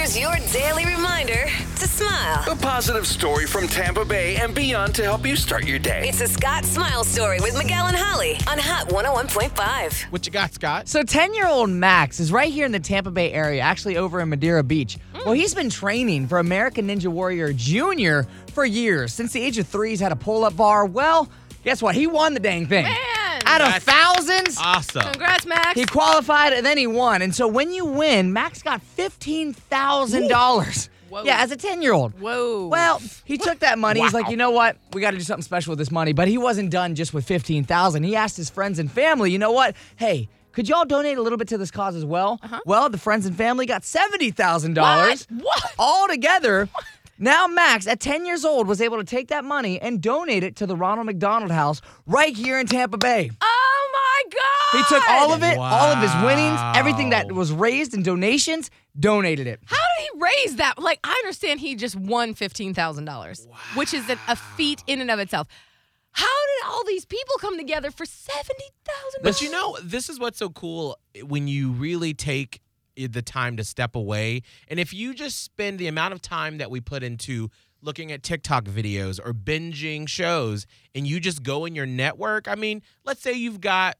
Here's your daily reminder to smile. A positive story from Tampa Bay and beyond to help you start your day. It's a Scott Smile Story with Miguel and Holly on Hot 101.5. What you got, Scott? So 10-year-old Max is right here in the Tampa Bay area, actually over in Madeira Beach. Well, he's been training for American Ninja Warrior Junior for years. Since the age of 3, he's had a pull-up bar. Well, guess what? He won the dang thing. Man! Out of thousands, Awesome. Congrats, Max. he qualified and then he won. And so when you win, Max got $15,000. Whoa. Yeah, as a 10-year-old. Whoa. Well, he took that money. He's Wow. like, you know what? We got to do something special with this money. But he wasn't done just with $15,000. He asked his friends and family, you know what? Hey, could y'all donate a little bit to this cause as well? Well, the friends and family got $70,000. What? All together. Now Max, at 10 years old, was able to take that money and donate it to the Ronald McDonald House right here in Tampa Bay. Oh, my God. He took all of it, all of his winnings, Wow. everything that was raised in donations, donated it. How did he raise that? Like, I understand he just won $15,000, which is a feat in and of itself. How did all these people come together for $70,000? But you know, this is what's so cool when you really take the time to step away. And if you just spend the amount of time that we put into looking at TikTok videos or binging shows and you just go in your network, I mean, let's say you've got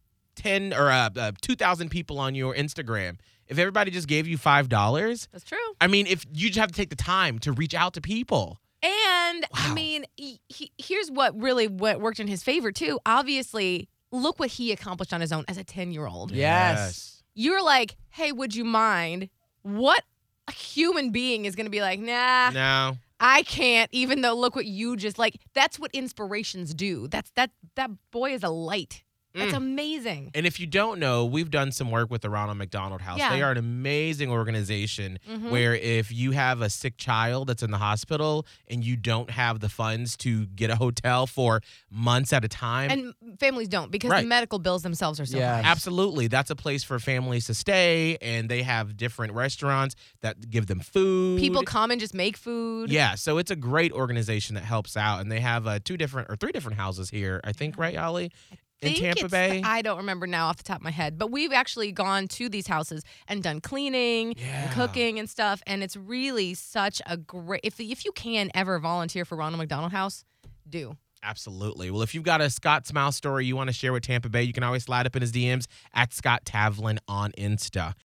10 or 2,000 people on your Instagram. If everybody just gave you $5, That's true. I mean, if you just have to take the time to reach out to people. And, I Wow. mean, here's what worked in his favor, too. Obviously, look what he accomplished on his own as a 10-year-old. Yes. You're like, hey, would you mind? What a human being is going to be like, nah, No. I can't, even though look what you just, like, that's what inspirations do. That boy is a light. That's amazing. And if you don't know, we've done some work with the Ronald McDonald House. Yeah. They are an amazing organization where if you have a sick child that's in the hospital and you don't have the funds to get a hotel for months at a time, And families don't because Right. the medical bills themselves are so Yeah. high. absolutely, that's a place for families to stay, and they have different restaurants that give them food. People come and just make food. Yeah, so it's a great organization that helps out, and they have 3 different houses here, I think, right, Holly? In Tampa Bay? I don't remember now off the top of my head, but we've actually gone to these houses and done cleaning and cooking and stuff, and it's really such a great. If you can ever volunteer for Ronald McDonald House, do. Absolutely. Well, if you've got a Scott Smile story you want to share with Tampa Bay, you can always slide up in his DMs at Scott Tavlin on Insta.